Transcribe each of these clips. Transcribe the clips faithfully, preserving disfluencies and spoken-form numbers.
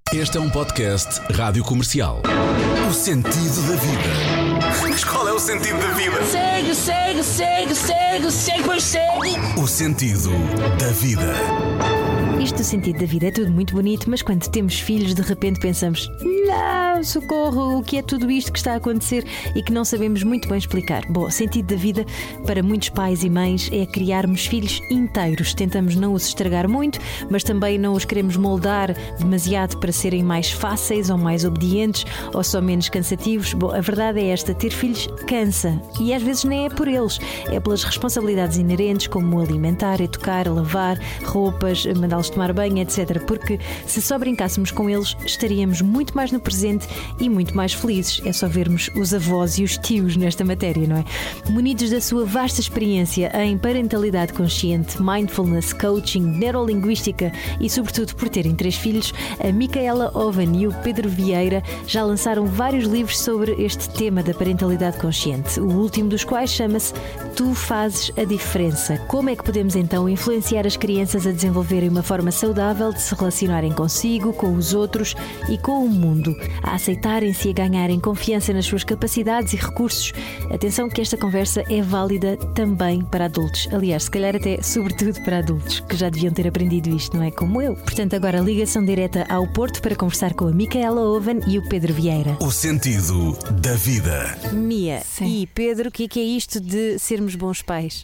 Este é um podcast Rádio Comercial. O sentido da vida. Mas qual é o sentido da vida? Segue, segue, segue, segue, segue, pois segue. O sentido da vida. Isto do sentido da vida é tudo muito bonito, mas quando temos filhos, de repente pensamos: não, socorro, o que é tudo isto que está a acontecer e que não sabemos muito bem explicar? Bom, o sentido da vida para muitos pais e mães é criarmos filhos inteiros. Tentamos não os estragar muito, mas também não os queremos moldar demasiado para serem mais fáceis ou mais obedientes ou só menos cansativos. Bom, a verdade é esta: ter filhos cansa, e às vezes nem é por eles, é pelas responsabilidades inerentes, como alimentar, educar, lavar roupas, mandá-los tomar banho, etcétera. Porque se só brincássemos com eles, estaríamos muito mais no presente e muito mais felizes. É só vermos os avós e os tios nesta matéria, não é? Munidos da sua vasta experiência em parentalidade consciente, mindfulness, coaching, neurolinguística e sobretudo por terem três filhos, a Micaela Oven e o Pedro Vieira já lançaram vários livros sobre este tema da parentalidade consciente, o último dos quais chama-se Tu Fazes a Diferença. Como é que podemos então influenciar as crianças a desenvolverem uma forma saudável de se relacionarem consigo, com os outros e com o mundo, a aceitarem-se e a ganharem confiança nas suas capacidades e recursos? Atenção que esta conversa é válida também para adultos. Aliás, se calhar até sobretudo para adultos, que já deviam ter aprendido isto, não é? Como eu. Portanto, agora ligação direta ao Porto para conversar com a Micaela Oven e o Pedro Vieira. O sentido da vida. Mia Sim. e Pedro, o que é que é isto de sermos bons pais?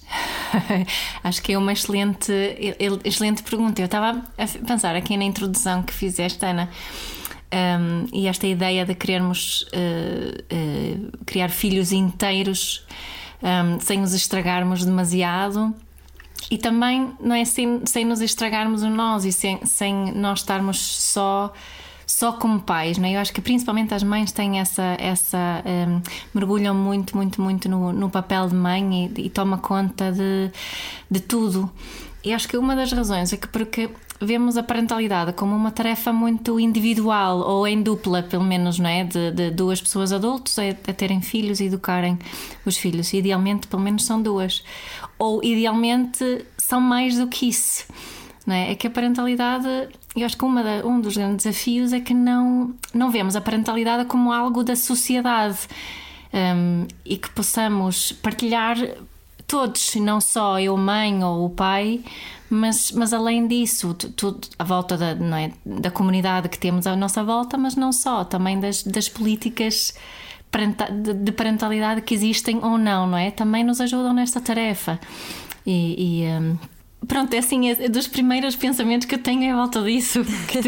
Acho que é uma excelente, excelente pergunta. Eu estava a pensar aqui na introdução que fizeste, Ana, um, e esta ideia de querermos uh, uh, criar filhos inteiros, um, sem os estragarmos demasiado. E também, não é, sem, sem nos estragarmos o nós e sem, sem nós estarmos só só como pais, não é? Eu acho que principalmente as mães têm essa, essa um, mergulham muito, muito, muito no, no papel de mãe e, e toma conta de, de tudo. E acho que uma das razões é que porque vemos a parentalidade como uma tarefa muito individual, ou em dupla, pelo menos, não é? De, de duas pessoas adultas a, a terem filhos e educarem os filhos. Idealmente, pelo menos, são duas. Ou, idealmente, são mais do que isso. Não é? É que a parentalidade, eu acho que uma da, um dos grandes desafios é que não, não vemos a parentalidade como algo da sociedade, um, e que possamos partilhar todos, não só eu, mãe ou o pai, mas, mas além disso, tudo à volta da, não é, da comunidade que temos à nossa volta, mas não só, também das, das políticas de parentalidade que existem ou não, não é? Também nos ajudam nesta tarefa. E, e um, pronto, é assim, é dos primeiros pensamentos que eu tenho à volta disso.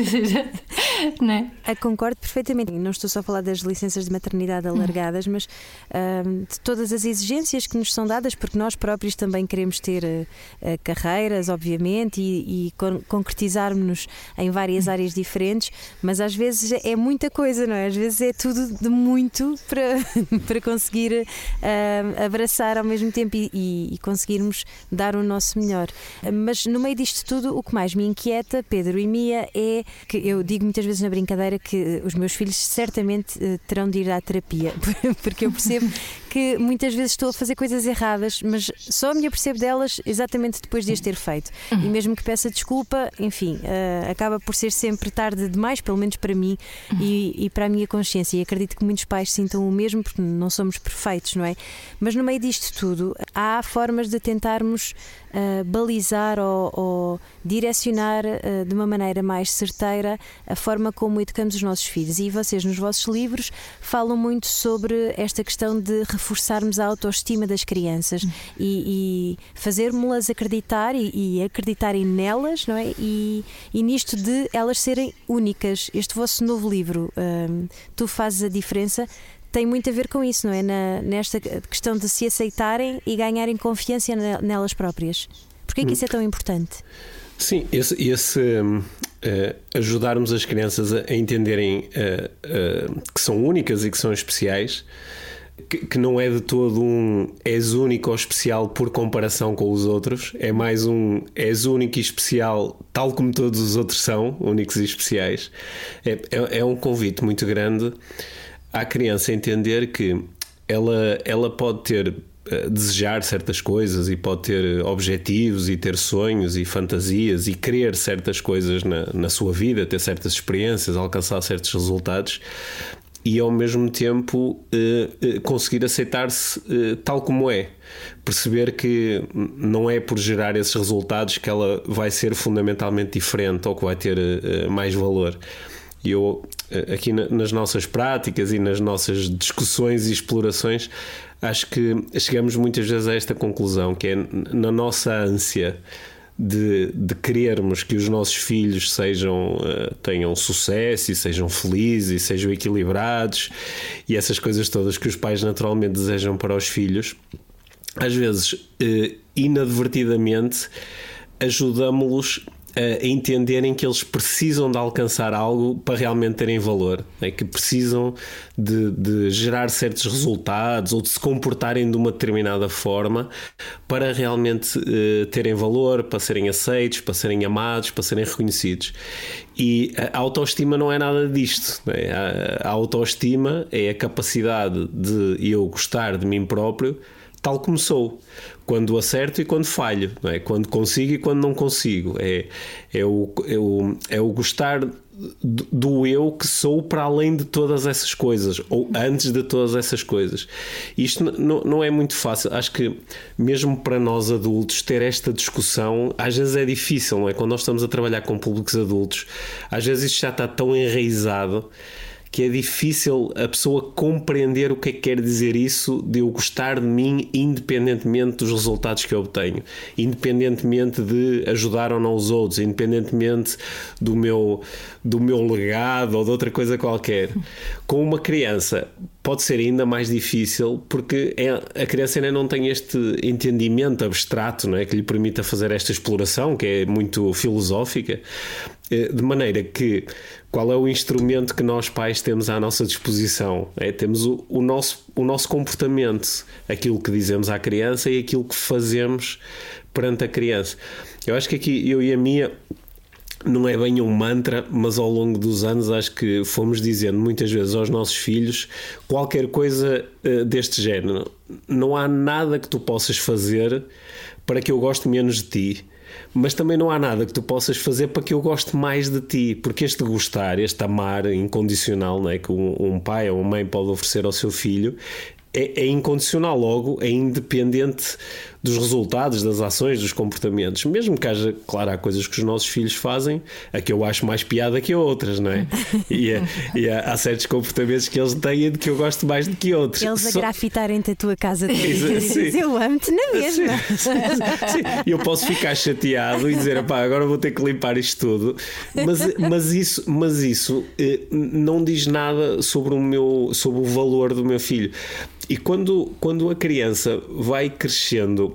Não é? Eu concordo perfeitamente. Não estou só a falar das licenças de maternidade alargadas, hum. mas um, de todas as exigências que nos são dadas, porque nós próprios também queremos ter uh, carreiras, obviamente, e, e con- concretizarmos-nos em várias áreas diferentes, mas às vezes é muita coisa, não é? Às vezes é tudo de muito para, para conseguir uh, abraçar ao mesmo tempo e, e, e conseguirmos dar o nosso melhor. Mas no meio disto tudo, o que mais me inquieta, Pedro e Mia, é que eu digo muitas vezes na brincadeira que os meus filhos certamente terão de ir à terapia, porque eu percebo que muitas vezes estou a fazer coisas erradas, mas só me apercebo delas exatamente depois de as ter feito. E mesmo que peça desculpa, enfim, uh, acaba por ser sempre tarde demais, pelo menos para mim e, e para a minha consciência. E acredito que muitos pais sintam o mesmo, porque não somos perfeitos, não é? Mas no meio disto tudo, há formas de tentarmos uh, balizar ou, ou direcionar uh, de uma maneira mais certeira a forma como educamos os nossos filhos. E vocês, nos vossos livros, falam muito sobre esta questão de reforçarmos a autoestima das crianças hum. e, e fazermos-las acreditar e, e acreditarem nelas, não é? E, e nisto de elas serem únicas. Este vosso novo livro, um, Tu Fazes a Diferença, tem muito a ver com isso, não é? Na, nesta questão de se aceitarem e ganharem confiança nelas próprias. Porquê é que isso é tão importante? Sim, esse, esse uh, ajudarmos as crianças a entenderem uh, uh, que são únicas e que são especiais, que, que não é de todo um és único ou especial por comparação com os outros, é mais um és único e especial tal como todos os outros são, únicos e especiais. É, é, é um convite muito grande à criança entender que ela, ela pode ter desejar certas coisas e pode ter objetivos e ter sonhos e fantasias e querer certas coisas na, na sua vida, ter certas experiências, alcançar certos resultados e ao mesmo tempo eh, conseguir aceitar-se eh, tal como é, perceber que não é por gerar esses resultados que ela vai ser fundamentalmente diferente ou que vai ter eh, mais valor. E eu, aqui nas nossas práticas e nas nossas discussões e explorações, acho que chegamos muitas vezes a esta conclusão, que é na nossa ânsia de, de querermos que os nossos filhos sejam, tenham sucesso e sejam felizes e sejam equilibrados e essas coisas todas que os pais naturalmente desejam para os filhos, às vezes, inadvertidamente, ajudamos-los a entenderem que eles precisam de alcançar algo para realmente terem valor, é? Que precisam de, de gerar certos resultados ou de se comportarem de uma determinada forma para realmente uh, terem valor, para serem aceitos, para serem amados, para serem reconhecidos. E a autoestima não é nada disto, não é? A, a autoestima é a capacidade de eu gostar de mim próprio tal como sou, quando acerto e quando falho, não é? Quando consigo e quando não consigo, é, é, o, é, o, é o gostar do eu que sou para além de todas essas coisas ou antes de todas essas coisas. Isto não, não é muito fácil, acho que mesmo para nós adultos ter esta discussão às vezes é difícil, não é? Quando nós estamos a trabalhar com públicos adultos, às vezes isto já está tão enraizado que é difícil a pessoa compreender o que é que quer dizer isso de eu gostar de mim independentemente dos resultados que eu obtenho, independentemente de ajudar ou não os outros, independentemente do meu, do meu legado ou de outra coisa qualquer. Com uma criança pode ser ainda mais difícil porque é, a criança ainda não tem este entendimento abstrato, não é? Que lhe permita fazer esta exploração, que é muito filosófica, de maneira que qual é o instrumento que nós pais temos à nossa disposição? É, temos o, o, nosso, o nosso comportamento, aquilo que dizemos à criança e aquilo que fazemos perante a criança. Eu acho que aqui eu e a Mia não é bem um mantra, mas ao longo dos anos acho que fomos dizendo muitas vezes aos nossos filhos qualquer coisa uh, deste género. Não há nada que tu possas fazer para que eu goste menos de ti, mas também não há nada que tu possas fazer para que eu goste mais de ti, porque este gostar, este amar incondicional, não é? Que um, um pai ou uma mãe pode oferecer ao seu filho é, é incondicional, logo é independente dos resultados, das ações, dos comportamentos, mesmo que haja, claro, há coisas que os nossos filhos fazem a que eu acho mais piada que outras, não é? E, e há, há certos comportamentos que eles têm de que eu gosto mais do que outros. Eles a Só... grafitarem-te a tua casa toda e dizes, eu amo-te na mesma. Sim, sim, sim. Eu posso ficar chateado e dizer, pá, agora vou ter que limpar isto tudo, mas, mas, isso, mas isso eh, não diz nada sobre o, meu, sobre o valor do meu filho. E quando, quando a criança vai crescendo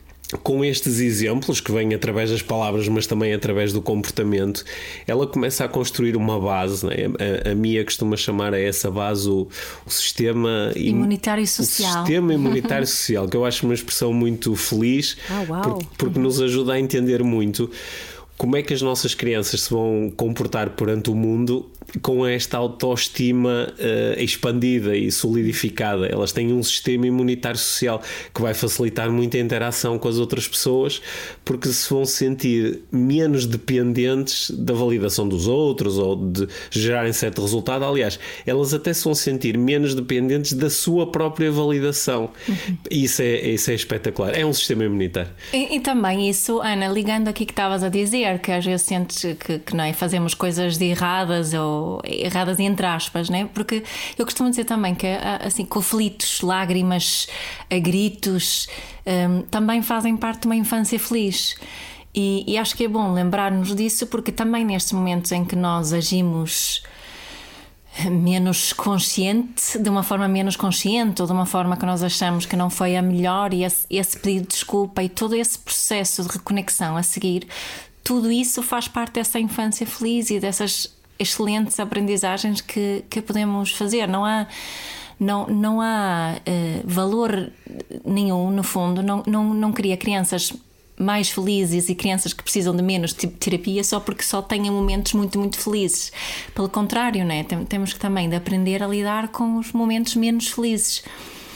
com estes exemplos que vêm através das palavras, mas também através do comportamento, ela começa a construir uma base, né? a, a Mia costuma chamar a essa base o, o sistema imunitário social. O sistema imunitário social, que eu acho uma expressão muito feliz, ah, uau. porque, porque nos ajuda a entender muito como é que as nossas crianças se vão comportar perante o mundo com esta autoestima uh, expandida e solidificada. Elas têm um sistema imunitário social que vai facilitar muito a interação com as outras pessoas, porque se vão sentir menos dependentes da validação dos outros ou de gerarem certo resultado. Aliás, elas até se vão sentir menos dependentes da sua própria validação. Uhum. Isso, é, isso é espetacular. É um sistema imunitário. E, e também isso, Ana, ligando aqui que estavas a dizer, que às vezes sentes que, que não é, fazemos coisas de erradas ou erradas entre aspas, né? Porque eu costumo dizer também que assim, conflitos, lágrimas, gritos um, também fazem parte de uma infância feliz. E, e acho que é bom lembrar-nos disso, porque também nestes momentos em que nós agimos menos consciente, de uma forma menos consciente ou de uma forma que nós achamos que não foi a melhor, e esse, esse pedido de desculpa e todo esse processo de reconexão a seguir, tudo isso faz parte dessa infância feliz e dessas excelentes aprendizagens que, que podemos fazer. Não há, não, não há uh, valor nenhum, no fundo, não, não, não cria crianças mais felizes e crianças que precisam de menos terapia só porque só têm momentos muito, muito felizes. Pelo contrário, né? Temos que também de aprender a lidar com os momentos menos felizes.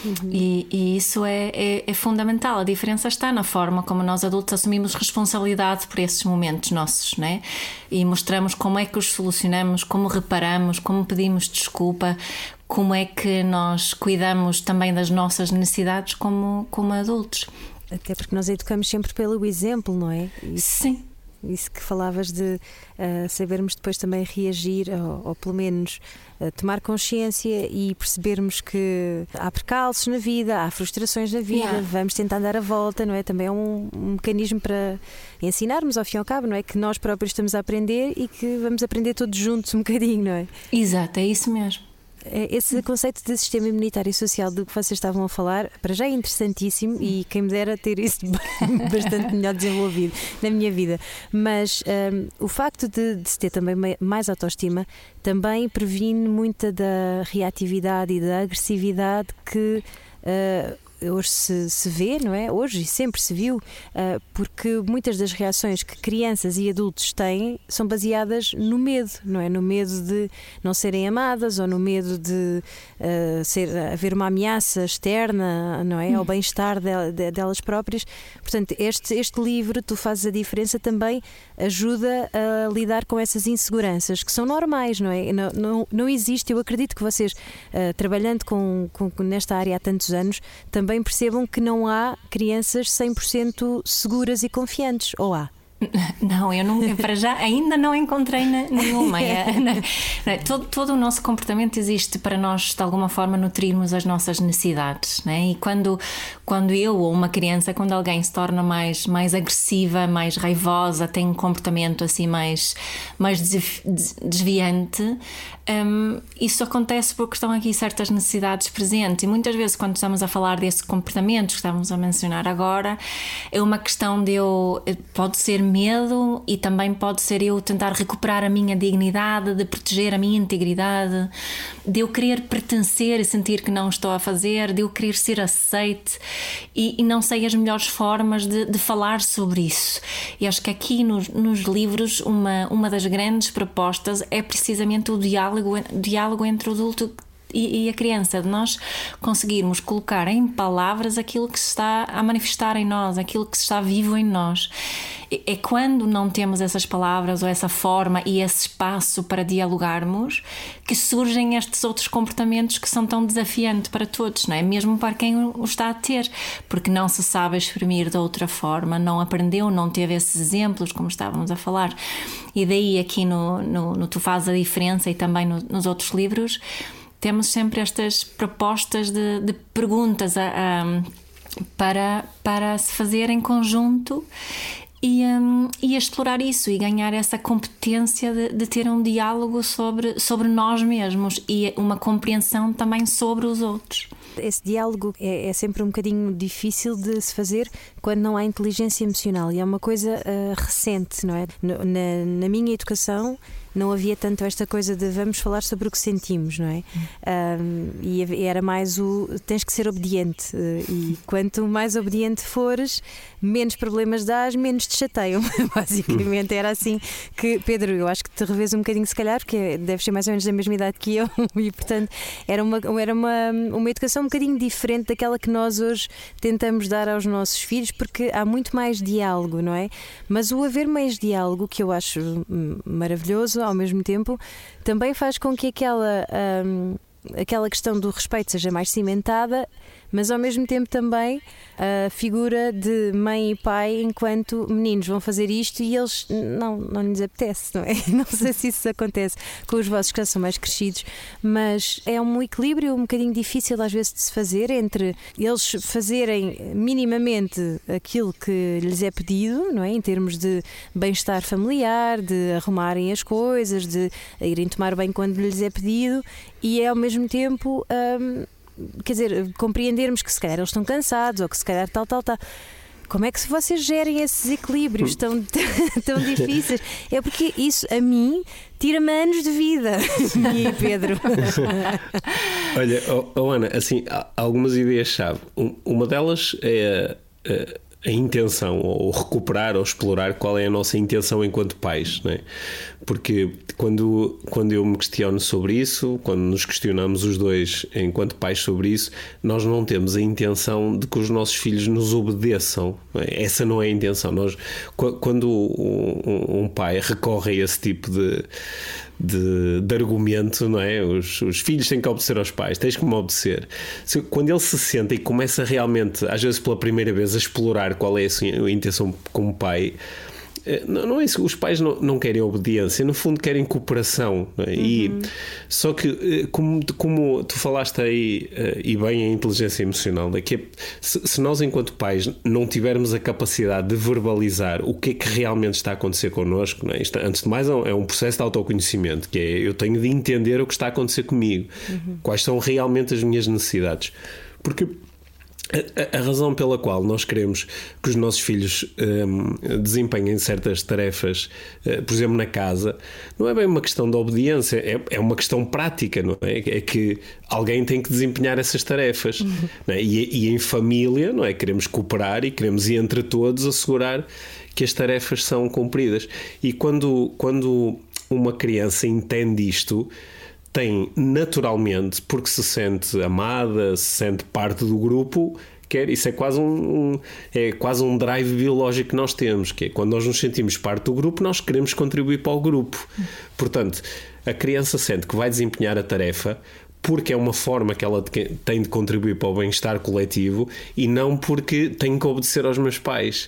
Uhum. E, e isso é, é, é fundamental. A diferença está na forma como nós adultos assumimos responsabilidade por esses momentos nossos, né? E mostramos como é que os solucionamos, como reparamos, como pedimos desculpa, como é que nós cuidamos também das nossas necessidades como, como adultos. Até porque nós educamos sempre pelo exemplo, não é? Isso, sim. Isso que falavas de uh, sabermos depois também reagir, ou, ou pelo menos uh, tomar consciência e percebermos que há percalços na vida, há frustrações na vida, yeah. Vamos tentar dar a volta, não é? Também é um, um mecanismo para ensinarmos ao fim e ao cabo, não é? Que nós próprios estamos a aprender e que vamos aprender todos juntos um bocadinho, não é? Exato, é isso mesmo. Esse conceito de sistema imunitário e social do que vocês estavam a falar, para já é interessantíssimo e quem me dera ter isso bastante melhor desenvolvido na minha vida. Mas um, o facto de, de se ter também mais autoestima também previne muita da reatividade e da agressividade que uh, hoje se, se vê, não é? Hoje e sempre se viu, uh, porque muitas das reações que crianças e adultos têm são baseadas no medo, não é? No medo de não serem amadas ou no medo de uh, ser, haver uma ameaça externa, não é? Ao bem-estar de, de, delas próprias. Portanto, este, este livro, Tu Fazes a Diferença, também ajuda a lidar com essas inseguranças que são normais, não é? Não, não, não existe, eu acredito que vocês, uh, trabalhando com, com, nesta área há tantos anos, também percebam que não há crianças cem por cento seguras e confiantes, ou há? Não, eu não, para já ainda não encontrei nenhuma. todo, todo o nosso comportamento existe para nós, de alguma forma, nutrirmos as nossas necessidades, né? E quando, quando eu ou uma criança, quando alguém se torna mais, mais agressiva, mais raivosa, tem um comportamento assim mais, mais desviante, um, isso acontece porque estão aqui certas necessidades presentes. E muitas vezes, quando estamos a falar desse comportamento que estávamos a mencionar agora, é uma questão de eu, pode ser medo e também pode ser eu tentar recuperar a minha dignidade, de proteger a minha integridade, de eu querer pertencer e sentir que não estou a fazer, de eu querer ser aceite e, e não sei as melhores formas de, de falar sobre isso. E acho que aqui nos, nos livros uma, uma das grandes propostas é precisamente o diálogo, diálogo entre o adulto e a criança, de nós conseguirmos colocar em palavras aquilo que se está a manifestar em nós, aquilo que está vivo em nós. É quando não temos essas palavras ou essa forma e esse espaço para dialogarmos que surgem estes outros comportamentos que são tão desafiantes para todos, não é? Mesmo para quem o está a ter, porque não se sabe exprimir de outra forma, não aprendeu, não teve esses exemplos, como estávamos a falar. E daí aqui no, no, no Tu Fazes a Diferença e também no, nos outros livros temos sempre estas propostas de, de perguntas a, a, para, para se fazer em conjunto e, um, e explorar isso e ganhar essa competência de, de ter um diálogo sobre, sobre nós mesmos e uma compreensão também sobre os outros. Esse diálogo é, é sempre um bocadinho difícil de se fazer quando não há inteligência emocional e é uma coisa uh, recente, não é? Na, na minha educação não havia tanto esta coisa de vamos falar sobre o que sentimos, não é? Um, e era mais o tens que ser obediente e quanto mais obediente fores, menos problemas dás, menos te chateiam. Basicamente era assim que, Pedro, eu acho que te revês um bocadinho se calhar, porque deves ser mais ou menos da mesma idade que eu e portanto era uma, era uma, uma educação um bocadinho diferente daquela que nós hoje tentamos dar aos nossos filhos, porque há muito mais diálogo, não é? Mas o haver mais diálogo, que eu acho maravilhoso, ao mesmo tempo, também faz com que aquela, hum, aquela questão do respeito seja mais cimentada, mas ao mesmo tempo também a figura de mãe e pai enquanto meninos vão fazer isto e eles não, não lhes apetece, não é? Não sei se isso acontece com os vossos que já são mais crescidos, mas é um equilíbrio um bocadinho difícil às vezes de se fazer entre eles fazerem minimamente aquilo que lhes é pedido, não é? Em termos de bem-estar familiar, de arrumarem as coisas, de irem tomar banho quando lhes é pedido e ao mesmo tempo... Hum, quer dizer, compreendermos que se calhar eles estão cansados ou que se calhar tal, tal, tal. Como é que vocês gerem esses equilíbrios tão, tão difíceis? É porque isso, a mim, tira-me anos de vida. E Pedro? Olha, oh, oh Ana, assim, há algumas ideias-chave. Uma delas é a intenção, ou recuperar ou explorar qual é a nossa intenção enquanto pais, não é? Porque quando, quando eu me questiono sobre isso, quando nos questionamos os dois enquanto pais sobre isso, nós não temos a intenção de que os nossos filhos nos obedeçam, não é? Essa não é a intenção. Nós, quando um, um pai recorre a esse tipo de De, de argumento, não é? Os, os filhos têm que obedecer aos pais, tens que me obedecer. Quando ele se senta e começa realmente, às vezes pela primeira vez, a explorar qual é a sua intenção como pai, não, não é isso. Os pais não, não querem obediência, no fundo querem cooperação, não é? Uhum. E, só que, como, como tu falaste aí, e bem, a inteligência emocional, é que se, se nós, enquanto pais, não tivermos a capacidade de verbalizar o que é que realmente está a acontecer connosco, não é? Isto, antes de mais, é um processo de autoconhecimento, que é eu tenho de entender o que está a acontecer comigo, uhum. Quais são realmente as minhas necessidades, porque A, a razão pela qual nós queremos que os nossos filhos um, desempenhem certas tarefas, uh, por exemplo, na casa, não é bem uma questão de obediência, é, é uma questão prática, não é? É que alguém tem que desempenhar essas tarefas. Uhum. Não é? E, e em família, não é? Queremos cooperar e queremos, entre todos, assegurar que as tarefas são cumpridas. E quando, quando uma criança entende isto, tem naturalmente, porque se sente amada, se sente parte do grupo, quer, isso é quase um, um, é quase um drive biológico que nós temos, que é quando nós nos sentimos parte do grupo, nós queremos contribuir para o grupo. Portanto, a criança sente que vai desempenhar a tarefa porque é uma forma que ela tem de contribuir para o bem-estar coletivo e não porque tem que obedecer aos meus pais.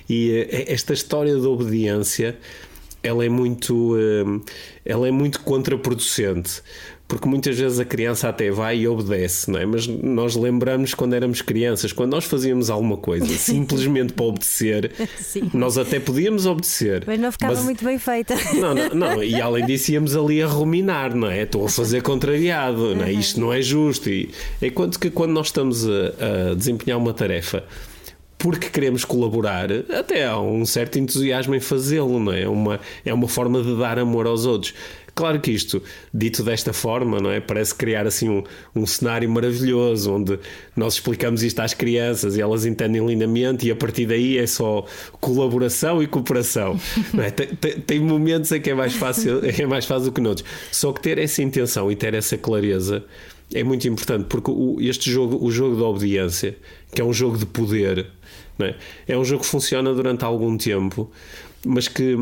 E esta história de obediência, ela é muito, ela é muito contraproducente, porque muitas vezes a criança até vai e obedece, não é? Mas nós lembramos quando éramos crianças, quando nós fazíamos alguma coisa simplesmente para obedecer, sim, nós até podíamos obedecer, mas não ficava mas... muito bem feita. Não, não, não, e além disso íamos ali a ruminar, não é? Estou a fazer contrariado, não é? Isto não é justo. E enquanto que quando nós estamos a, a desempenhar uma tarefa porque queremos colaborar, até há um certo entusiasmo em fazê-lo, não é? É uma, é uma forma de dar amor aos outros. Claro que isto, dito desta forma, não é? Parece criar assim um, um cenário maravilhoso, onde nós explicamos isto às crianças e elas entendem lindamente, e a partir daí é só colaboração e cooperação. Não é? tem, tem, tem momentos em que é mais fácil, é mais fácil do que noutros. Só que ter essa intenção e ter essa clareza é muito importante, porque o, este jogo, o jogo da obediência, que é um jogo de poder, não é? É um jogo que funciona durante algum tempo, mas que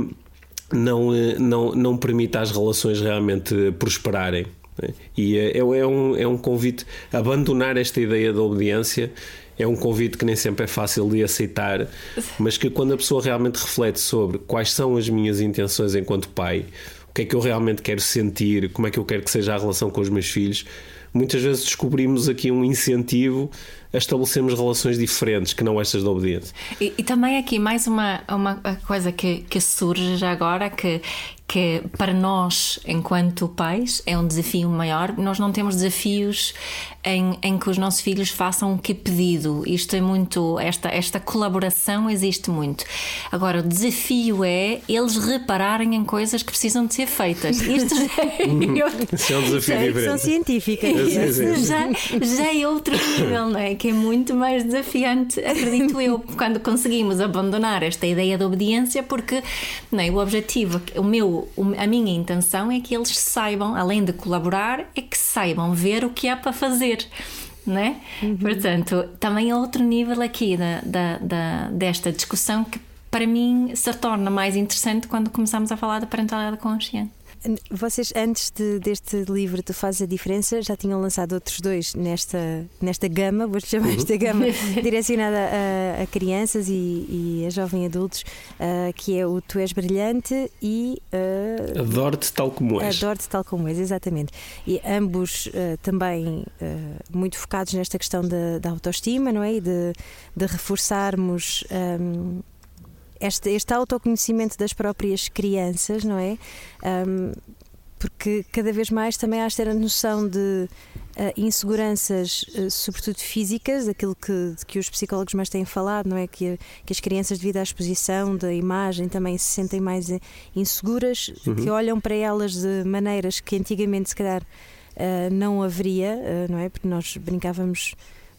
não, não, não permite às relações realmente prosperarem. Não é? E é, é, um, é um convite a abandonar esta ideia da obediência. É um convite que nem sempre é fácil de aceitar, mas que quando a pessoa realmente reflete sobre quais são as minhas intenções enquanto pai, o que é que eu realmente quero sentir, como é que eu quero que seja a relação com os meus filhos, muitas vezes descobrimos aqui um incentivo a estabelecermos relações diferentes que não estas da obediência. E, e também aqui mais uma, uma coisa que, que surge já agora, que, que para nós, enquanto pais, é um desafio maior. Nós não temos desafios em, em que os nossos filhos façam o que é pedido. Isto é muito, esta, esta colaboração existe muito. Agora, o desafio é eles repararem em coisas que precisam de ser feitas. Isto já é, Isso é um desafio é diferente. São científicas. Já, já é outro nível, não é? Que é muito mais desafiante, acredito eu, quando conseguimos abandonar esta ideia de obediência, porque não é, o objetivo, o meu, a minha intenção é que eles saibam, além de colaborar, é que saibam ver o que há para fazer, não é? Uhum. Portanto, também é outro nível aqui da, da, da, desta discussão que para mim se torna mais interessante quando começamos a falar da parentalidade consciente. Vocês, antes de, deste livro Tu Fazes a Diferença, já tinham lançado outros dois nesta, nesta gama, vou-te chamar uhum. esta gama, direcionada a, a crianças e, e a jovens adultos, uh, que é o Tu És Brilhante e uh, Adoro-te Tal Como És. Adoro-te Tal Como És, exatamente. E ambos uh, também uh, muito focados nesta questão da, da autoestima, não é? E de, de reforçarmos um, Este, este autoconhecimento das próprias crianças, não é? Um, porque cada vez mais também há esta noção de uh, inseguranças, uh, sobretudo físicas, aquilo que, que os psicólogos mais têm falado, não é? Que, que as crianças, devido à exposição da imagem, também se sentem mais inseguras, uhum. que olham para elas de maneiras que antigamente, se calhar, uh, não haveria, uh, não é? Porque nós brincávamos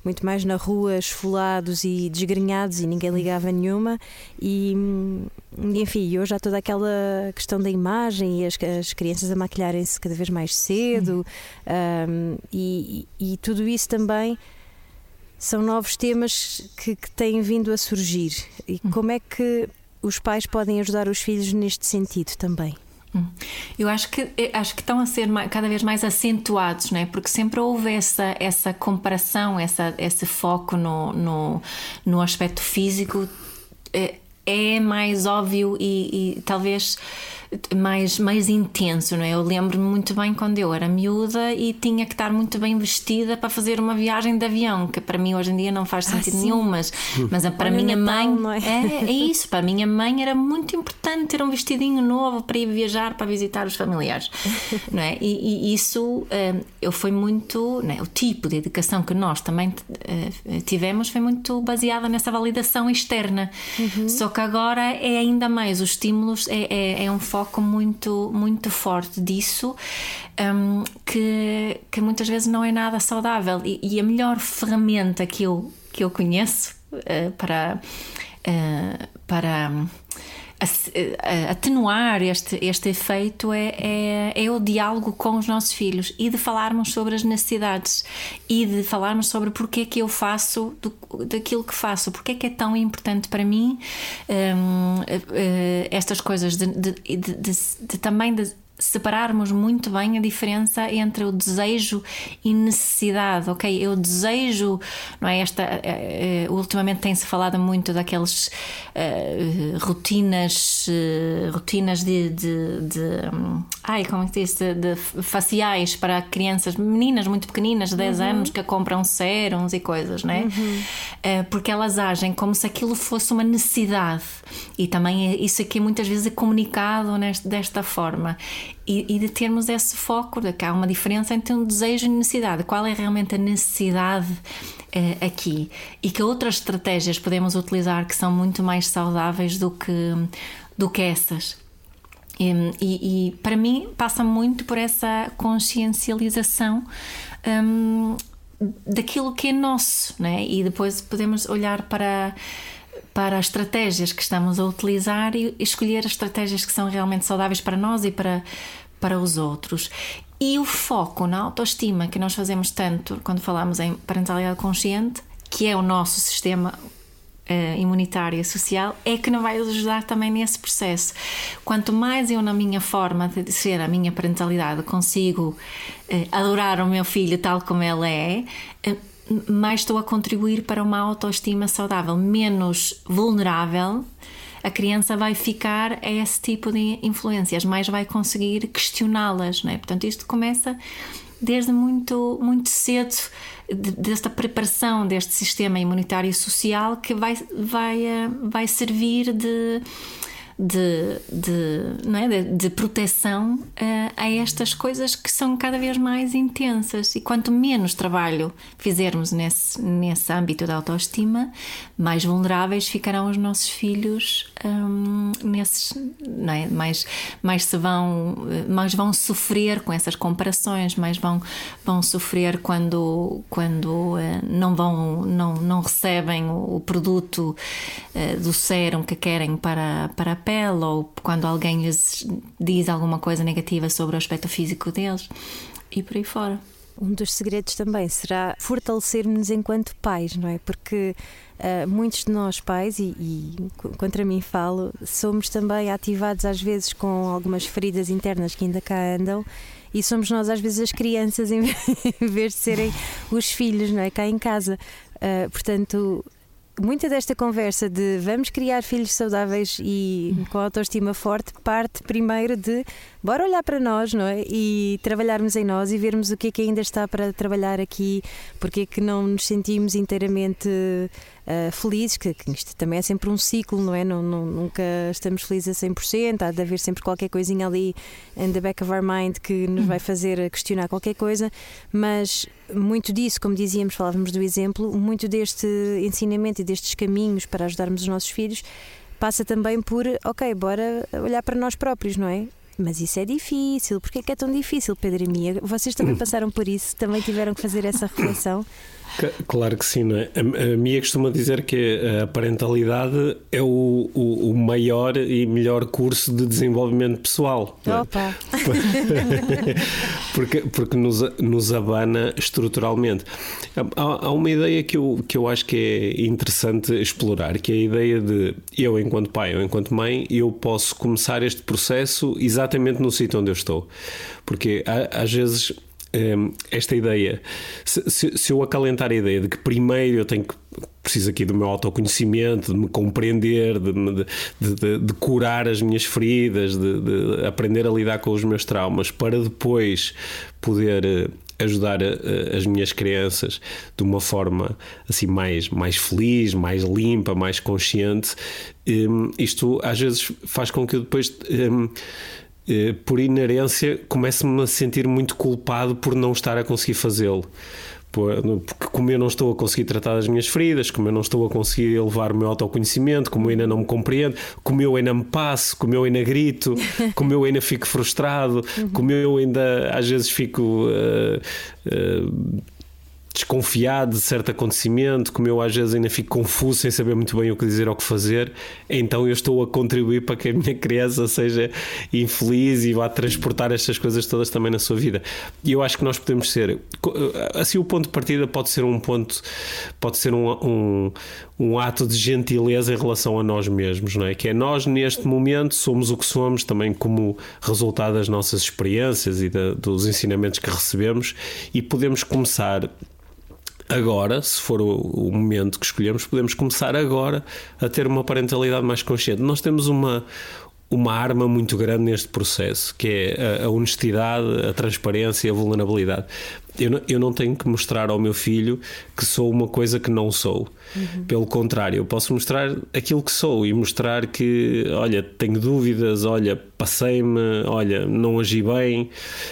muito mais na rua, esfolados e desgrenhados, e ninguém ligava nenhuma. E, enfim, hoje há toda aquela questão da imagem e as, as crianças a maquilharem-se cada vez mais cedo, um, e, e, e tudo isso também são novos temas que, que têm vindo a surgir. E como é que os pais podem ajudar os filhos neste sentido também? Eu acho que, acho que estão a ser mais, cada vez mais acentuados, não é? Porque sempre houve essa, essa comparação, essa, esse foco no, no, no aspecto físico. É, é mais óbvio e, e talvez mais, mais intenso, não é? Eu lembro-me muito bem quando eu era miúda e tinha que estar muito bem vestida para fazer uma viagem de avião, que para mim hoje em dia não faz sentido ah, nenhum, mas, mas para a minha Natal, mãe é? É, é isso, para a minha mãe era muito importante ter um vestidinho novo para ir viajar, para visitar os familiares, não é? E, e isso eu foi muito, não é? O tipo de educação que nós também tivemos foi muito baseada nessa validação externa, uhum. Só que agora é ainda mais, os estímulos é, é, é um foco muito, muito forte disso, um, que, que muitas vezes não é nada saudável. E, e a melhor ferramenta que eu, que eu conheço uh, para, uh, para um, atenuar este, este efeito é, é, é o diálogo com os nossos filhos e de falarmos sobre as necessidades e de falarmos sobre porque é que eu faço do, daquilo que faço, porque é que é tão importante para mim, um, uh, estas coisas de, de, de, de, de também de separarmos muito bem a diferença entre o desejo e necessidade. Ok, eu desejo, não é? Esta, uh, uh, ultimamente tem-se falado muito daqueles uh, rotinas, uh, rotinas de, de, de um, ai, como é que diz, de, de faciais para crianças, meninas muito pequeninas, de dez uhum. anos, que compram sérums e coisas, não é? Uhum. Uh, porque elas agem como se aquilo fosse uma necessidade, e também isso aqui muitas vezes é comunicado neste, desta forma. E, e de termos esse foco de que há uma diferença entre um desejo e necessidade. Qual é realmente a necessidade uh, aqui? E que outras estratégias podemos utilizar que são muito mais saudáveis do que, do que essas? E, e, e para mim passa muito por essa consciencialização um, daquilo que é nosso, né? E depois podemos olhar para para as estratégias que estamos a utilizar e escolher as estratégias que são realmente saudáveis para nós e para, para os outros. E o foco na autoestima que nós fazemos tanto quando falamos em parentalidade consciente, que é o nosso sistema uh, imunitário e social, é que nos vai ajudar também nesse processo. Quanto mais eu, na minha forma de ser a minha parentalidade, consigo uh, adorar o meu filho tal como ele é, uh, mais estou a contribuir para uma autoestima saudável, menos vulnerável a criança vai ficar a esse tipo de influências, mais vai conseguir questioná-las, não é? Portanto, isto começa desde muito, muito cedo, desta preparação deste sistema imunitário e social que vai, vai, vai servir de De, de, não é? de, de proteção uh, a estas coisas que são cada vez mais intensas, e quanto menos trabalho fizermos nesse, nesse âmbito da autoestima, mais vulneráveis ficarão os nossos filhos, um, nesses, não é? mais, mais se vão mais vão sofrer com essas comparações, mais vão, vão sofrer quando, quando uh, não, vão, não, não recebem o, o produto uh, do sérum que querem para, para a pele, ou quando alguém lhes diz alguma coisa negativa sobre o aspecto físico deles, e por aí fora. Um dos segredos também será fortalecermos-nos enquanto pais, não é? Porque uh, muitos de nós pais, e, e contra mim falo, somos também ativados às vezes com algumas feridas internas que ainda cá andam, e somos nós às vezes as crianças em vez de serem os filhos, não é? Cá em casa. Uh, portanto, muita desta conversa de vamos criar filhos saudáveis e com autoestima forte parte primeiro de bora olhar para nós, não é? E trabalharmos em nós e vermos o que é que ainda está para trabalhar aqui, porque é que não nos sentimos inteiramente uh, felizes, que, que isto também é sempre um ciclo, não é? Não, não, nunca estamos felizes a cem por cento, há de haver sempre qualquer coisinha ali in the back of our mind que nos vai fazer questionar qualquer coisa, mas muito disso, como dizíamos, falávamos do exemplo, muito deste ensinamento e destes caminhos para ajudarmos os nossos filhos passa também por, ok, bora olhar para nós próprios, não é? Mas isso é difícil. Porquê é que é tão difícil, Pedro e Mia? Vocês também passaram por isso? Também tiveram que fazer essa reflexão? Claro que sim, não é? A, a Mia costuma dizer que a parentalidade é o, o, o maior e melhor curso de desenvolvimento pessoal. Não é? Opa! porque porque nos, nos abana estruturalmente. Há, há uma ideia que eu, que eu acho que é interessante explorar, que é a ideia de eu, enquanto pai ou enquanto mãe, eu posso começar este processo exatamente no sítio onde eu estou. Porque às vezes esta ideia, se, se, se eu acalentar a ideia de que primeiro eu tenho que preciso aqui do meu autoconhecimento, de me compreender, de, de, de, de curar as minhas feridas, de, de aprender a lidar com os meus traumas, para depois poder ajudar a, a, as minhas crianças de uma forma assim mais, mais feliz, mais limpa, mais consciente, um, isto às vezes faz com que eu depois... Um, por inerência, começo-me a sentir muito culpado por não estar a conseguir fazê-lo. Porque como eu não estou a conseguir tratar das minhas feridas, como eu não estou a conseguir elevar o meu autoconhecimento, como eu ainda não me compreendo, como eu ainda me passo, como eu ainda grito, como eu ainda fico frustrado, como eu ainda às vezes fico... Uh, uh, desconfiado de certo acontecimento, como eu às vezes ainda fico confuso sem saber muito bem o que dizer ou o que fazer, então eu estou a contribuir para que a minha criança seja infeliz e vá transportar estas coisas todas também na sua vida. E eu acho que nós podemos ser, assim, o ponto de partida pode ser um ponto, pode ser um, um, um ato de gentileza em relação a nós mesmos, não é? Que é nós neste momento somos o que somos também como resultado das nossas experiências e da, dos ensinamentos que recebemos, e podemos começar agora, se for o, o momento que escolhemos, podemos começar agora a ter uma parentalidade mais consciente. Nós temos uma, uma arma muito grande neste processo, que é a, a honestidade, a transparência e a vulnerabilidade. Eu não, eu não tenho que mostrar ao meu filho que sou uma coisa que não sou. Uhum. Pelo contrário, eu posso mostrar aquilo que sou e mostrar que, olha, tenho dúvidas, olha, passei-me, olha, não agi bem.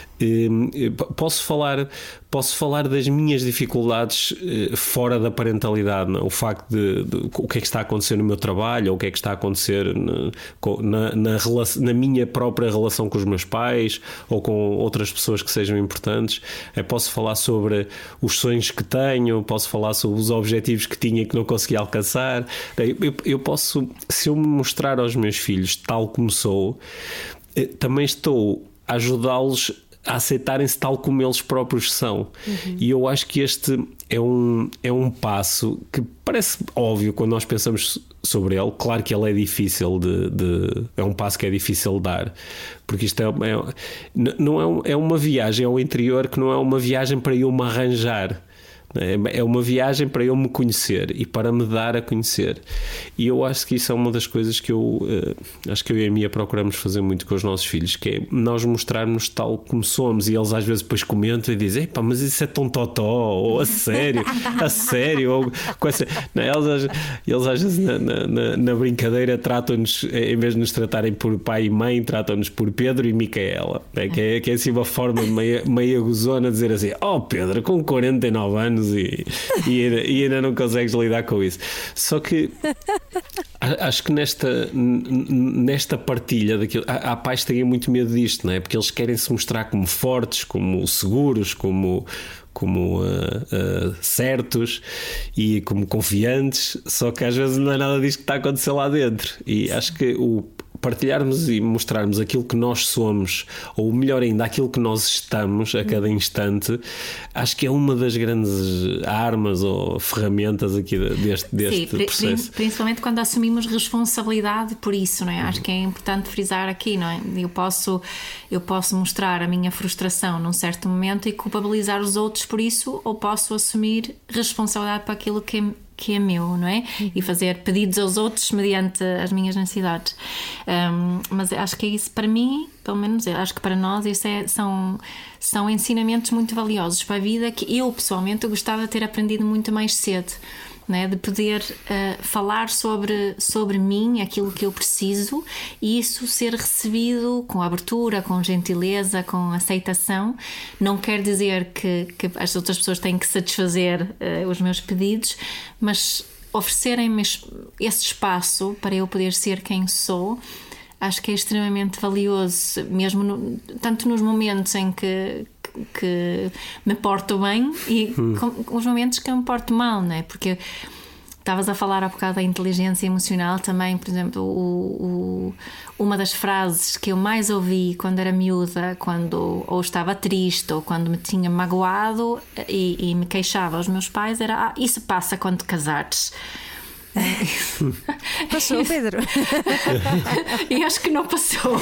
Posso falar, posso falar das minhas dificuldades fora da parentalidade, não? O facto de, de o que é que está a acontecer no meu trabalho, ou o que é que está a acontecer na, na, na, na minha própria relação com os meus pais ou com outras pessoas que sejam importantes. Eu posso falar sobre os sonhos que tenho, posso falar sobre os objetivos que tinha e que não consegui alcançar. Eu, eu posso, se eu me mostrar aos meus filhos tal como sou, também estou a ajudá-los a aceitarem-se tal como eles próprios são. Uhum. E eu acho que este é um, é um passo que parece óbvio quando nós pensamos sobre ele. Claro que ele é difícil de, de é um passo que é difícil de dar, porque isto é, é, não é, é uma viagem ao interior que não é uma viagem para eu me arranjar. É uma viagem para eu me conhecer e para me dar a conhecer. E eu acho que isso é uma das coisas que eu uh, acho que eu e a Mia procuramos fazer muito com os nossos filhos, que é nós mostrarmos tal como somos. E eles às vezes depois comentam e dizem: epá, mas isso é tão totó, ou a sério, a sério, ou com essa... Não, eles, eles às vezes na, na, na brincadeira tratam-nos, em vez de nos tratarem por pai e mãe, tratam-nos por Pedro e Micaela, né? que, é, que é assim uma forma meia, meia gozona de dizer assim: oh Pedro, com quarenta e nove anos E, e, ainda, e ainda não consegues lidar com isso. Só que acho que nesta, nesta partilha daquilo, há, há pais que têm muito medo disto, não é? Porque eles querem se mostrar como fortes, como seguros, como, como uh, uh, certos e como confiantes, só que às vezes não é nada disto que está a acontecer lá dentro. E acho que o partilharmos e mostrarmos aquilo que nós somos, ou melhor ainda, aquilo que nós estamos a cada instante, acho que é uma das grandes armas ou ferramentas aqui deste, deste Sim, processo. Principalmente quando assumimos responsabilidade por isso, não é? Uhum. Acho que é importante frisar aqui, não é? Eu posso, eu posso mostrar a minha frustração num certo momento e culpabilizar os outros por isso, ou posso assumir responsabilidade por aquilo que é que é meu, não é? Uhum. E fazer pedidos aos outros mediante as minhas necessidades. Um, mas acho que é isso para mim, pelo menos eu acho que para nós isso é, são, são ensinamentos muito valiosos para a vida, que eu pessoalmente eu gostava de ter aprendido muito mais cedo. Né, de poder uh, falar sobre, sobre mim, aquilo que eu preciso, e isso ser recebido com abertura, com gentileza, com aceitação. Não quer dizer que, que as outras pessoas têm que satisfazer uh, os meus pedidos, mas oferecerem-me esse espaço para eu poder ser quem sou, acho que é extremamente valioso, mesmo no, tanto nos momentos em que, que, que me porto bem e hum. com os momentos que eu me porto mal, não é? Porque estavas a falar há bocado da inteligência emocional também, por exemplo, o, o, uma das frases que eu mais ouvi quando era miúda, quando ou estava triste ou quando me tinha magoado e, e me queixava aos meus pais, era ah, isso passa quando te casares. Passou, Pedro? E acho que não passou.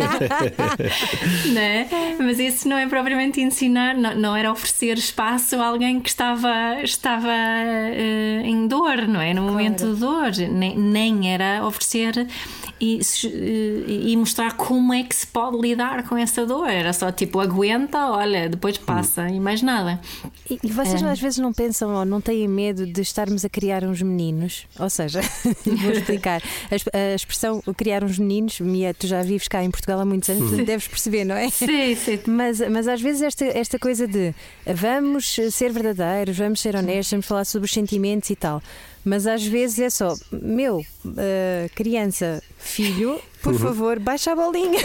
Né? Mas isso não é propriamente ensinar, não, não era oferecer espaço a alguém que estava, estava uh, em dor, não é? No momento claro. de dor, nem, nem era oferecer e, e mostrar como é que se pode lidar com essa dor. Era só tipo, aguenta, olha, depois passa hum. e mais nada. E, e vocês é. às vezes não pensam ou não têm medo de estarmos a criar uns meninos? Ou seja, vou explicar. A, a expressão criar uns meninos, Mia, tu já vives cá em Portugal há muitos anos, uhum. deves perceber, não é? Sim, sim. Mas, mas às vezes esta, esta coisa de vamos ser verdadeiros, vamos ser honestos, vamos falar sobre os sentimentos e tal. Mas às vezes é só, meu, uh, criança, filho, por uhum. favor, baixa a bolinha.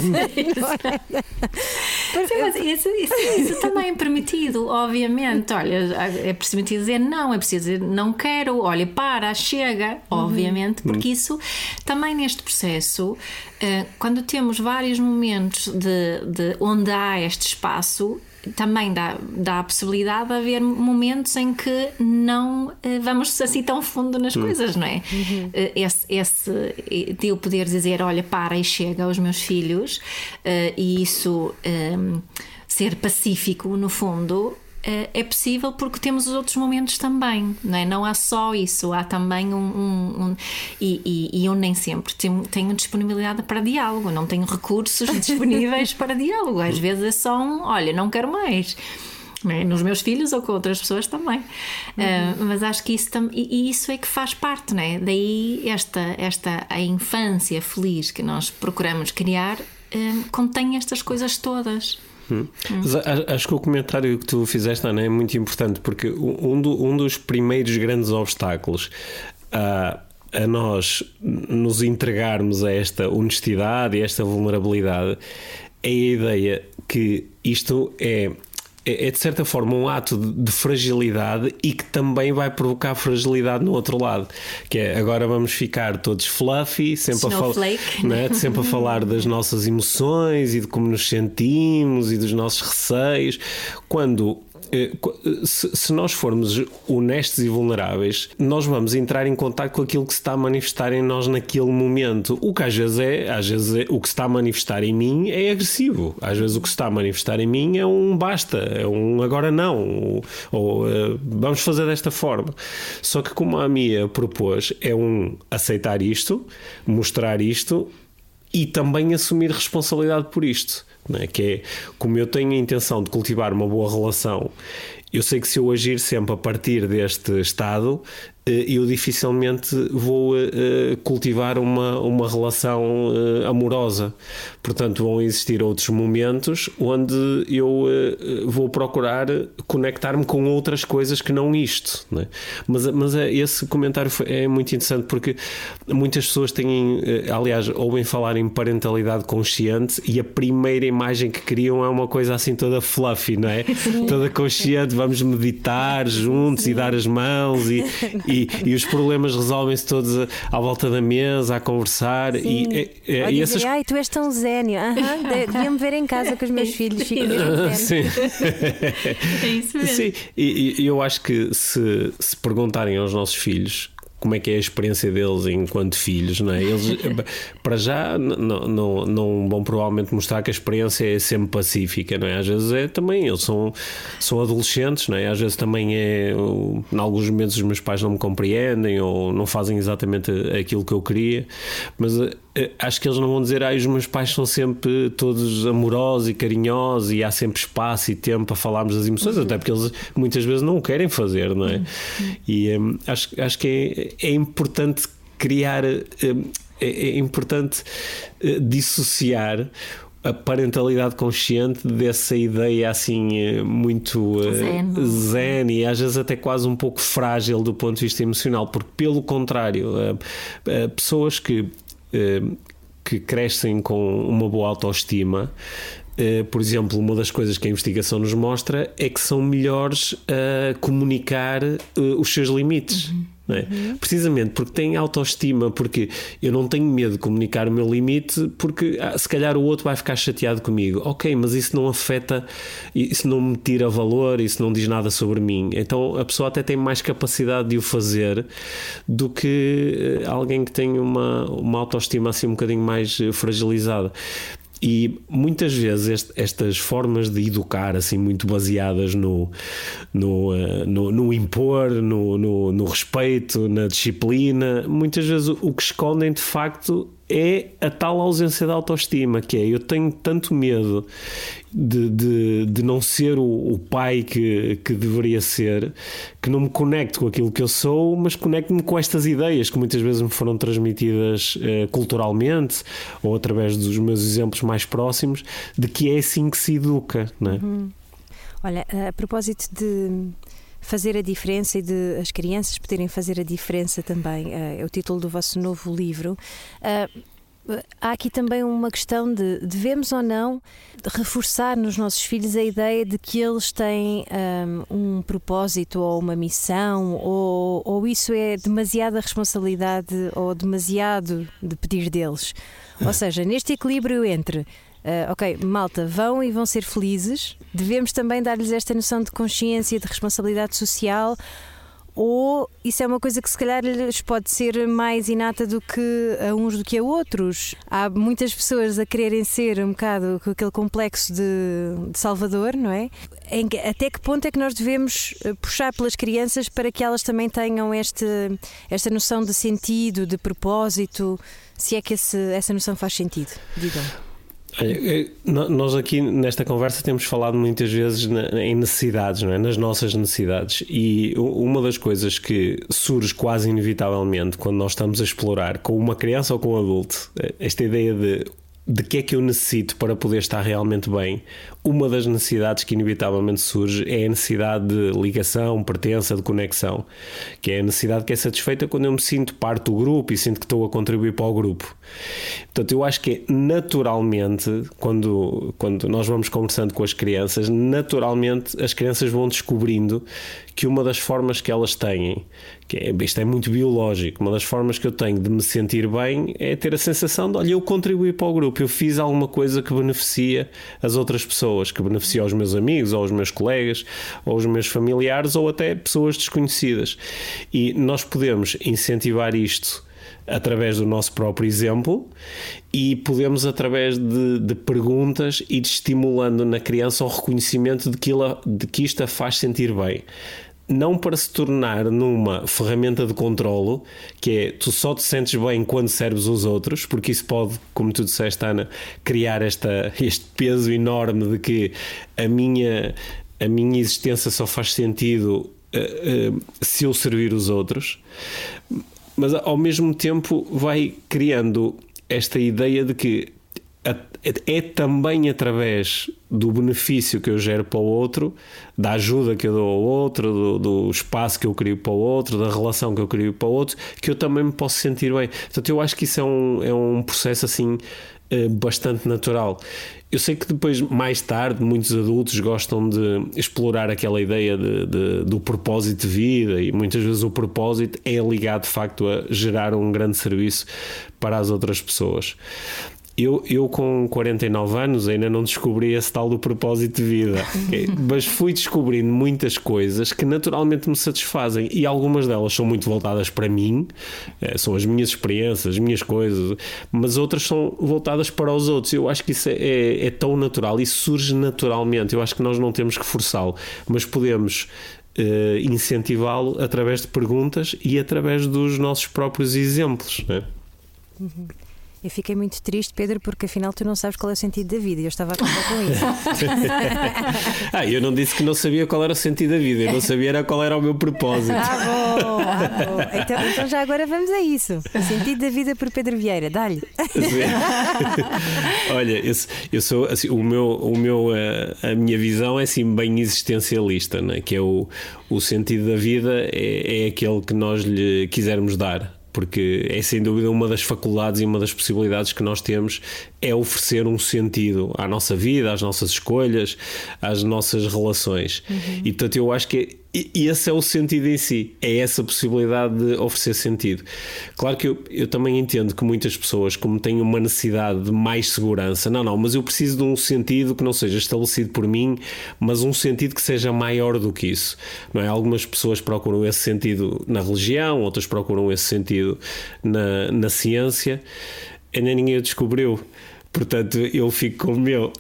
Sim, mas isso, isso, isso também é permitido, obviamente. Olha, é permitido dizer não, é preciso dizer não quero, olha, para, chega, uhum. obviamente, porque uhum. isso também neste processo, uh, quando temos vários momentos de, de onde há este espaço, também dá, dá a possibilidade de haver momentos em que não uh, vamos assim tão fundo nas uhum. coisas, não é? Uhum. Uh, esse, esse de eu poder dizer, olha, para e chega aos meus filhos, uh, e isso um, ser pacífico no fundo. É possível porque temos os outros momentos também, não é? Não há só isso, há também um, um, um e, e, e eu nem sempre tenho, tenho disponibilidade para diálogo, não tenho recursos disponíveis para diálogo, às vezes é só um, olha, não quero mais, nos meus filhos ou com outras pessoas também. Uhum. Uh, mas acho que isso tam- e, e isso é que faz parte, não é? Daí esta, esta a infância feliz que nós procuramos criar uh, contém estas coisas todas. Hum. Mas acho que o comentário que tu fizeste, Ana, é muito importante, porque um, do, um dos primeiros grandes obstáculos a, a nós nos entregarmos a esta honestidade e a esta vulnerabilidade é a ideia que isto é é de certa forma um ato de fragilidade e que também vai provocar fragilidade no outro lado, que é agora vamos ficar todos fluffy, sempre a, fal- né? sempre a falar das nossas emoções e de como nos sentimos e dos nossos receios, quando Se, se nós formos honestos e vulneráveis, nós vamos entrar em contato com aquilo que se está a manifestar em nós naquele momento. O que às vezes é, às vezes é, o que se está a manifestar em mim é agressivo. Às vezes o que se está a manifestar em mim é um basta, é um agora não, ou, ou uh, vamos fazer desta forma. Só que como a Mia propôs, é um aceitar isto, mostrar isto e também assumir responsabilidade por isto. Não é? Que é, como eu tenho a intenção de cultivar uma boa relação, eu sei que se eu agir sempre a partir deste estado, eu dificilmente vou cultivar uma, uma relação amorosa. Portanto, vão existir outros momentos onde eu vou procurar conectar-me com outras coisas que não isto. Não é? Mas, mas esse comentário é muito interessante porque muitas pessoas têm, aliás, ouvem falar em parentalidade consciente e a primeira imagem que criam é uma coisa assim toda fluffy, não é? Toda consciente, vamos meditar juntos e dar as mãos e, e, e os problemas resolvem-se todos à volta da mesa, a conversar. Sim. E, e, e dizer, essas... ai, tu és tão zénio, uhum, devia-me ver em casa com os meus filhos. Fico Sim. É isso mesmo. Sim. E, e eu acho que se, se perguntarem aos nossos filhos como é que é a experiência deles enquanto filhos, não é? Eles, para já, não, não, não vão provavelmente mostrar que a experiência é sempre pacífica, não é? Às vezes é também, eles são, são adolescentes, não é? Às vezes também é, em alguns momentos os meus pais não me compreendem ou não fazem exatamente aquilo que eu queria, mas acho que eles não vão dizer, ah, os meus pais são sempre todos amorosos e carinhosos e há sempre espaço e tempo para falarmos das emoções, uhum. até porque eles muitas vezes não o querem fazer, não é? Uhum. E um, acho, acho que é, é importante criar, é, é importante dissociar a parentalidade consciente dessa ideia assim muito zen. Uh, zen e às vezes até quase um pouco frágil do ponto de vista emocional, porque pelo contrário, uh, uh, pessoas que, uh, que crescem com uma boa autoestima por exemplo, uma das coisas que a investigação nos mostra é que são melhores a comunicar os seus limites. Uhum. Não é? Uhum. Precisamente porque têm autoestima, porque eu não tenho medo de comunicar o meu limite, porque ah, se calhar o outro vai ficar chateado comigo. Ok, mas isso não afeta, isso não me tira valor, isso não diz nada sobre mim. Então a pessoa até tem mais capacidade de o fazer do que alguém que tem uma, uma autoestima assim um bocadinho mais fragilizada. E muitas vezes este, estas formas de educar assim muito baseadas no, no, uh, no, no impor, no, no, no respeito, na disciplina, muitas vezes o, o que escondem de facto é a tal ausência de autoestima, que é eu tenho tanto medo de, de, de não ser o, o pai que, que deveria ser, que não me conecto com aquilo que eu sou, mas conecto-me com estas ideias que muitas vezes me foram transmitidas eh, culturalmente ou através dos meus exemplos mais próximos, de que é assim que se educa, não é? Uhum. Olha, a propósito de fazer a diferença e de as crianças poderem fazer a diferença também, é o título do vosso novo livro. Há aqui também uma questão de devemos ou não reforçar nos nossos filhos a ideia de que eles têm um, um propósito ou uma missão, ou, ou isso é demasiada responsabilidade ou demasiado de pedir deles. Ou seja, neste equilíbrio entre Uh, ok, malta, vão e vão ser felizes, devemos também dar-lhes esta noção de consciência, de responsabilidade social, ou isso é uma coisa que se calhar lhes pode ser mais inata do que a uns do que a outros? Há muitas pessoas a quererem ser um bocado com aquele complexo de, de Salvador, não é? Em que, até que ponto é que nós devemos puxar pelas crianças para que elas também tenham este, esta noção de sentido, de propósito, se é que esse, essa noção faz sentido? Digam. Nós aqui nesta conversa temos falado muitas vezes em necessidades, não é? Nas nossas necessidades, e uma das coisas que surge quase inevitavelmente quando nós estamos a explorar com uma criança ou com um adulto esta ideia de de que é que eu necessito para poder estar realmente bem, uma das necessidades que inevitavelmente surge é a necessidade de ligação, pertença, de conexão, que é a necessidade que é satisfeita quando eu me sinto parte do grupo e sinto que estou a contribuir para o grupo. Portanto, eu acho que é naturalmente, quando, quando nós vamos conversando com as crianças, naturalmente as crianças vão descobrindo que uma das formas que elas têm, que é, isto é muito biológico, uma das formas que eu tenho de me sentir bem é ter a sensação de, olha, eu contribuí para o grupo, eu fiz alguma coisa que beneficia as outras pessoas, que beneficia aos meus amigos, ou aos meus colegas, ou aos meus familiares, ou até pessoas desconhecidas. E nós podemos incentivar isto através do nosso próprio exemplo e podemos através de, de perguntas e de estimulando na criança o reconhecimento de que, ela, de que isto a faz sentir bem. Não para se tornar numa ferramenta de controlo, que é tu só te sentes bem quando serves os outros, porque isso pode, como tu disseste, Ana, criar esta, este peso enorme de que a minha, a minha existência só faz sentido uh, uh, se eu servir os outros. Mas ao mesmo tempo vai criando esta ideia de que é também através do benefício que eu gero para o outro, da ajuda que eu dou ao outro, do, do espaço que eu crio para o outro, da relação que eu crio para o outro, que eu também me posso sentir bem. Portanto, eu acho que isso é um, é um processo assim bastante natural. Eu sei que depois, mais tarde, muitos adultos gostam de explorar aquela ideia de, de, do propósito de vida, e muitas vezes o propósito é ligado de facto a gerar um grande serviço para as outras pessoas. Eu, eu com quarenta e nove anos ainda não descobri esse tal do propósito de vida, mas fui descobrindo muitas coisas que naturalmente me satisfazem, e algumas delas são muito voltadas para mim, são as minhas experiências, as minhas coisas, mas outras são voltadas para os outros. Eu acho que isso é, é, é tão natural, isso surge naturalmente. Eu acho que nós não temos que forçá-lo, mas podemos uh, incentivá-lo através de perguntas e através dos nossos próprios exemplos, não é? Uhum. Eu fiquei muito triste, Pedro, porque afinal tu não sabes qual é o sentido da vida e eu estava a contar com isso. Ah, eu não disse que não sabia qual era o sentido da vida, eu não sabia era qual era o meu propósito. Ah, bom, ah, bom. Então, então já agora vamos a isso. O sentido da vida por Pedro Vieira, dá-lhe. Olha, eu, eu sou assim, o meu, o meu, a, a minha visão é assim bem existencialista, né? Que é o, o sentido da vida é, é aquele que nós lhe quisermos dar. porque é sem dúvida uma das faculdades e uma das possibilidades que nós temos é oferecer um sentido à nossa vida, às nossas escolhas, às nossas relações. Uhum. E portanto eu acho que e esse é o sentido em si, é essa possibilidade de oferecer sentido. Claro que eu, eu também entendo que muitas pessoas, como têm uma necessidade de mais segurança, não, não, mas eu preciso de um sentido que não seja estabelecido por mim, mas um sentido que seja maior do que isso, não é? Algumas pessoas procuram esse sentido na religião, outras procuram esse sentido na, na ciência, ainda ninguém o descobriu, portanto eu fico com o meu.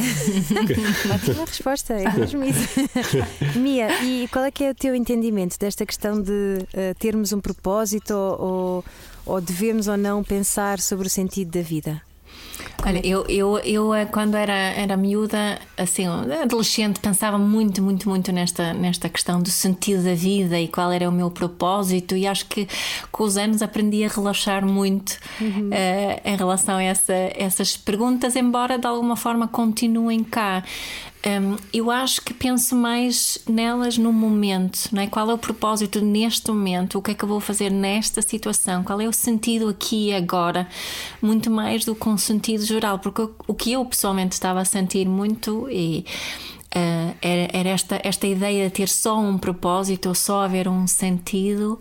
Ótima resposta, é mesmo isso. Mia, e qual é que é o teu entendimento desta questão de uh, termos um propósito ou, ou, ou devemos ou não pensar sobre o sentido da vida? Olha, eu, eu, eu quando era, era miúda, assim, adolescente, pensava muito, muito, muito nesta, nesta questão do sentido da vida e qual era o meu propósito, e acho que com os anos aprendi a relaxar muito uhum. uh, em relação a essa, essas perguntas, embora de alguma forma continuem cá. Um, eu acho que penso mais nelas no momento, não é? Qual é o propósito neste momento? O que é que eu vou fazer nesta situação? Qual é o sentido aqui e agora? Muito mais do que um sentido geral, porque o que eu pessoalmente estava a sentir muito e, uh, era, era esta, esta ideia de ter só um propósito ou só haver um sentido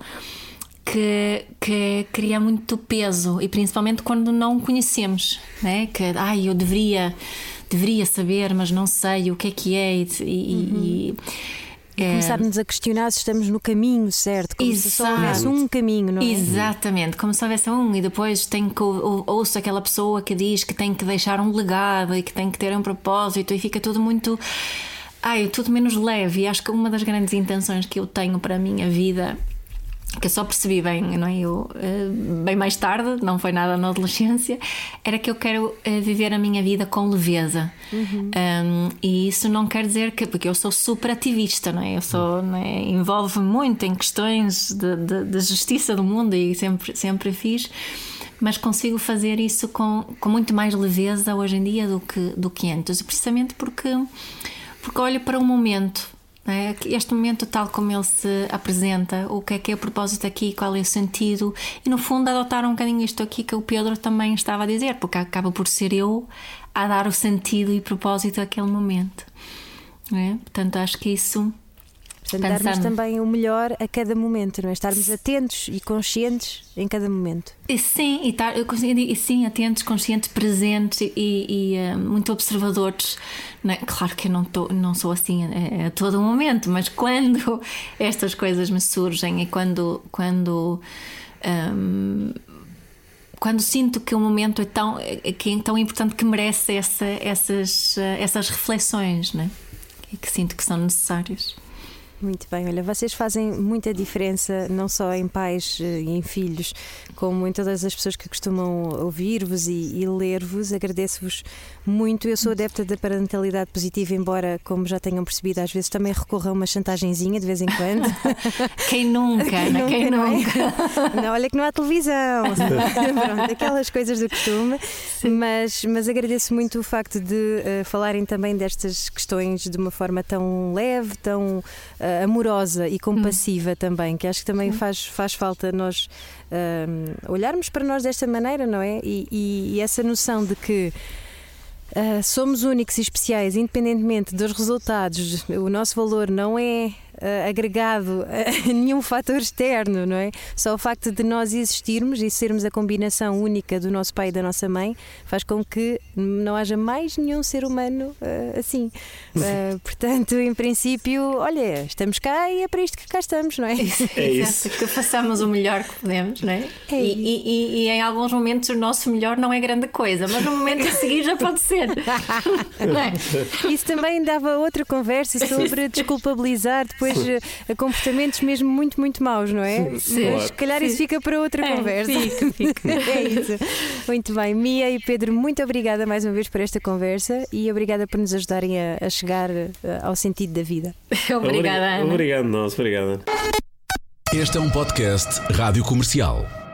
que, que cria muito peso, e principalmente quando não conhecemos, não é? Que ai, eu deveria deveria saber, mas não sei o que é que é, e, e, uhum. e é... começarmos a questionar se estamos no caminho certo, como Exato. se só houvesse um caminho, não é? Exatamente, como se houvesse um, e depois tem que ou, ouço aquela pessoa que diz que tem que deixar um legado e que tem que ter um propósito, e fica tudo muito ai, tudo menos leve. E acho que uma das grandes intenções que eu tenho para a minha vida, que eu só percebi bem, não é? Eu, bem mais tarde, não foi nada na adolescência, era que eu quero viver a minha vida com leveza. Uhum. Um, e isso não quer dizer que, porque eu sou super ativista, não é? Eu sou, não é? Envolvo-me muito em questões de, de, de justiça do mundo, e sempre, sempre fiz, mas consigo fazer isso com, com muito mais leveza hoje em dia do que, do que antes, precisamente porque, porque olho para o momento. Este momento tal como ele se apresenta, o que é que é o propósito aqui, qual é o sentido, e no fundo adotar um bocadinho isto aqui que o Pedro também estava a dizer, porque acaba por ser eu a dar o sentido e propósito àquele momento, não é? Portanto, acho que isso, portanto, darmos também o melhor a cada momento, não é? Estarmos atentos e conscientes em cada momento. E sim, e, tar, e sim, atentos, conscientes, presentes e, e uh, muito observadores. Não é? Claro que eu não, tô, não sou assim a, a todo momento, mas quando estas coisas me surgem e quando quando um, quando sinto que o momento é tão, que é tão importante, que merece essa, essas, essas reflexões, não é? E que sinto que são necessárias. Muito bem, olha, vocês fazem muita diferença, não só em pais e em filhos, como em todas as pessoas que costumam ouvir-vos e, e ler-vos. Agradeço-vos muito. Eu sou adepta da parentalidade positiva, embora, como já tenham percebido, às vezes também recorro a uma chantagenzinha de vez em quando. Quem nunca, Quem nunca, Quem não nunca? É? Não, olha que não há televisão. Pronto, aquelas coisas do costume. Mas, mas agradeço muito o facto de uh, falarem também destas questões de uma forma tão leve, tão uh, amorosa e compassiva hum. também, que acho que também faz, faz falta nós um, olharmos para nós desta maneira, não é? E, e, e essa noção de que uh, somos únicos e especiais, independentemente dos resultados. O nosso valor não é uh, agregado a nenhum fator externo, não é? Só o facto de nós existirmos e sermos a combinação única do nosso pai e da nossa mãe faz com que não haja mais nenhum ser humano uh, assim. Uh, portanto, em princípio, olha, estamos cá e é para isto que cá estamos, não é? É isso. Que façamos o melhor que podemos, não é? É e, e, e, e em alguns momentos o nosso melhor não é grande coisa, mas no momento a seguir já pode ser. Não é? Isso também dava outra conversa sobre desculpabilizar depois comportamentos mesmo muito, muito maus, não é? Sim. Mas se calhar Sim. isso fica para outra é, conversa. Fica, fica. É isso. Muito bem. Mia e Pedro, muito obrigada mais uma vez por esta conversa e obrigada por nos ajudarem a, a chegar ao sentido da vida. Obrigada, Ana. Obrigado, nós. Obrigada. Este é um podcast Rádio Comercial.